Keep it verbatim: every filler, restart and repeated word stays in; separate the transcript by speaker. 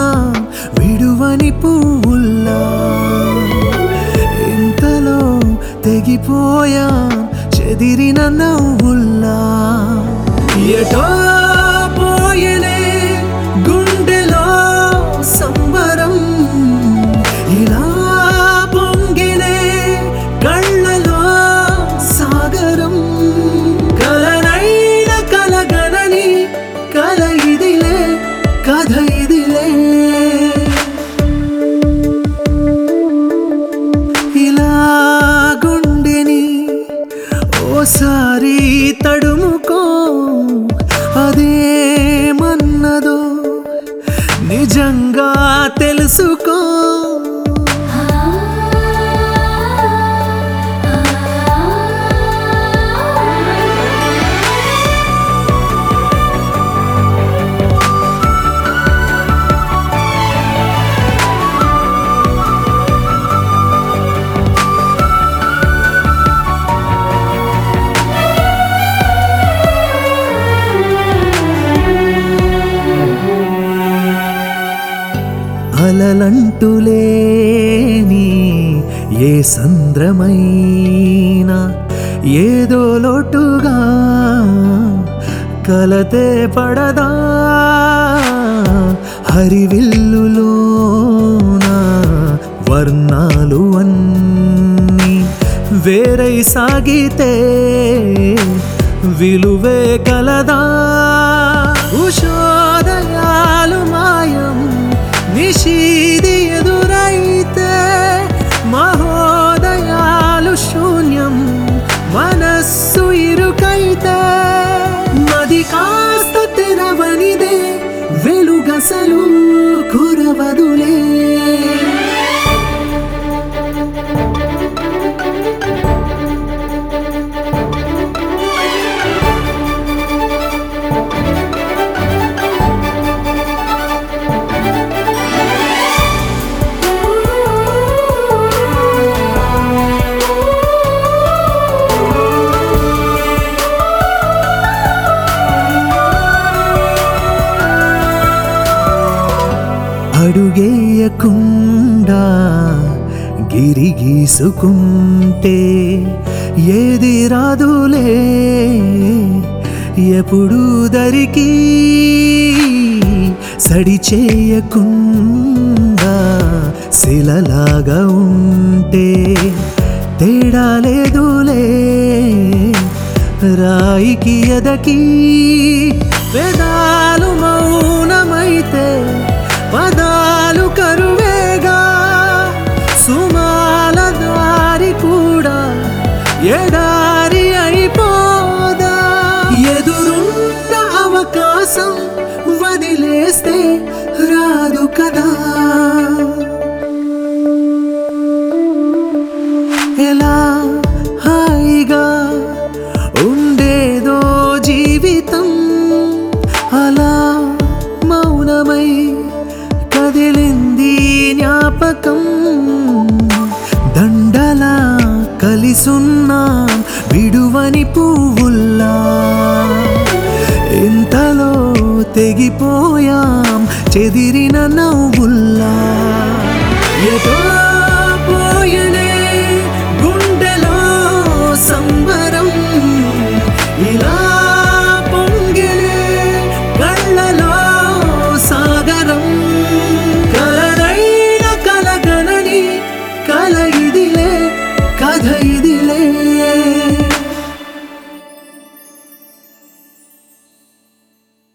Speaker 1: విడువని పువ్వుల్లా ఇంతలో తెగిపోయా చెదిరిన నవ్వుల్లా ఎటో పోయనే గుండెలో సంబరం ఇలా పొంగినే కళ్ళలో సాగరం కలనైన కలగనని కల ఇదిలే కథ ఇదిలే ఇలా గుండెని ఓసారి తడుముకో అదేమన్నదో నిజంగా తెలుసుకో అలలంటులేని ఏ సంద్రమైనా ఏదో లోటుగా కలతే పడదా హరివిల్లులోన వర్ణాలు అన్నీ వేరై సాగితే విలువే కలదా ఉషోదయాలు మాయం నిషీది ఎదురైతే మహోదయాలు శూన్యం మనస్సు ఇరుకైతే నది కాస్త తెరవనిదే వెలుగసలు కురవదులే అడుగేయకుండా గిరి గీసుకుంటే ఏది రాదులే ఎప్పుడు దరికి సడి చేయకుండా శిలలాగా ఉంటే తేడా లేదులే రాయికి ఎదకి వేదాలు మౌనమైతే పదాలు కరువేగా సుమాల దారి కూడా ఎడారి అయిపోదా ఎదురున్న అవకాశం వదిలేస్తే రాదు కదా ఎలా హాయిగా ఉండేదో జీవితం అలా మౌనమై కదిలింది జ్ఞాపకం దండలా కలిసున్నా విడువని పువ్వుల్లా ఇంతలో తెగిపోయాం చెదిరిన నవ్వుల్లా ఎటో